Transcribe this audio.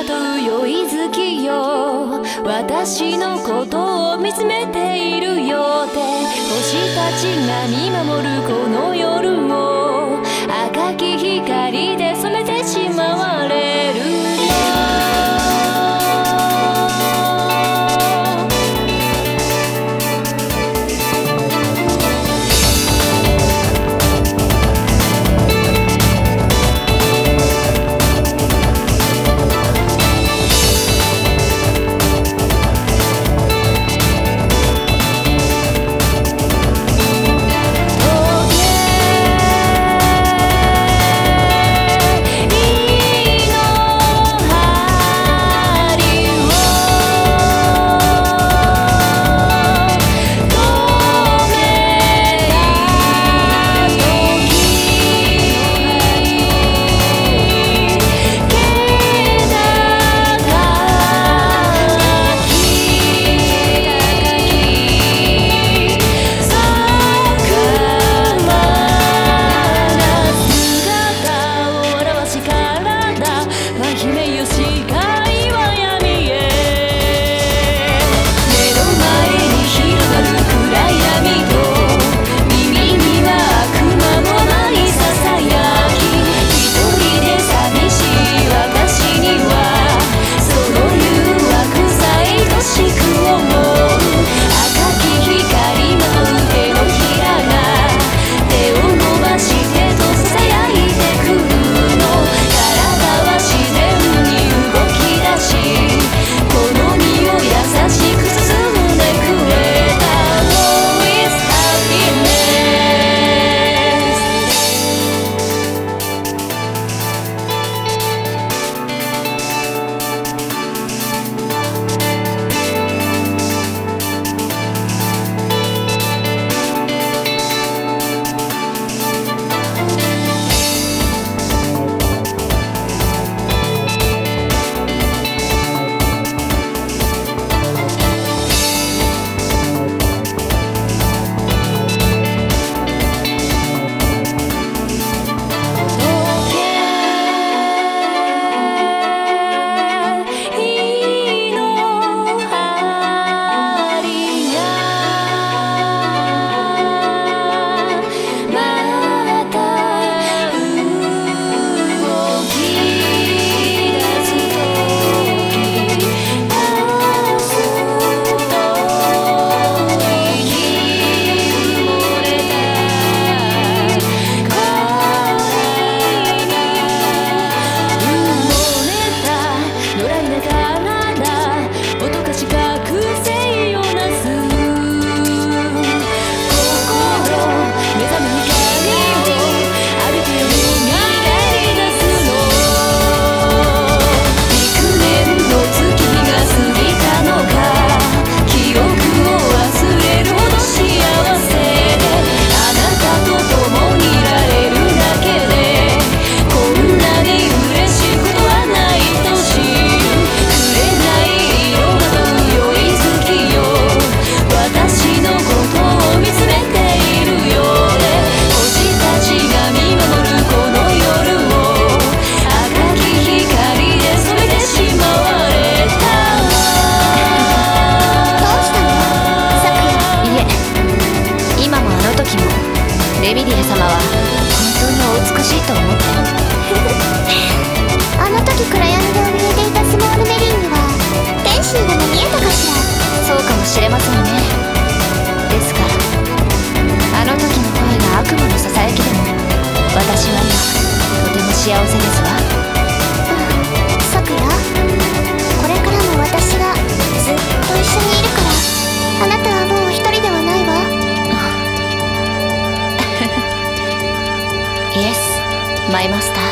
まとう酔い月よ、私のことを見つめているよって星たちが見守るこの夜を赤き光で染めてしまわれるレミリエ様は本当にお美しいと思ってあの時暗闇で怯えていたスモールメリーには天使にでも見えたかしら。 そうかもしれませんね。ですがあの時の声が悪魔のささやきでも私は今とても幸せですわ。 さくら、これからも私がずっと一緒にいるから、あなたはもう一人ではないわ。 イエス、マイマスター。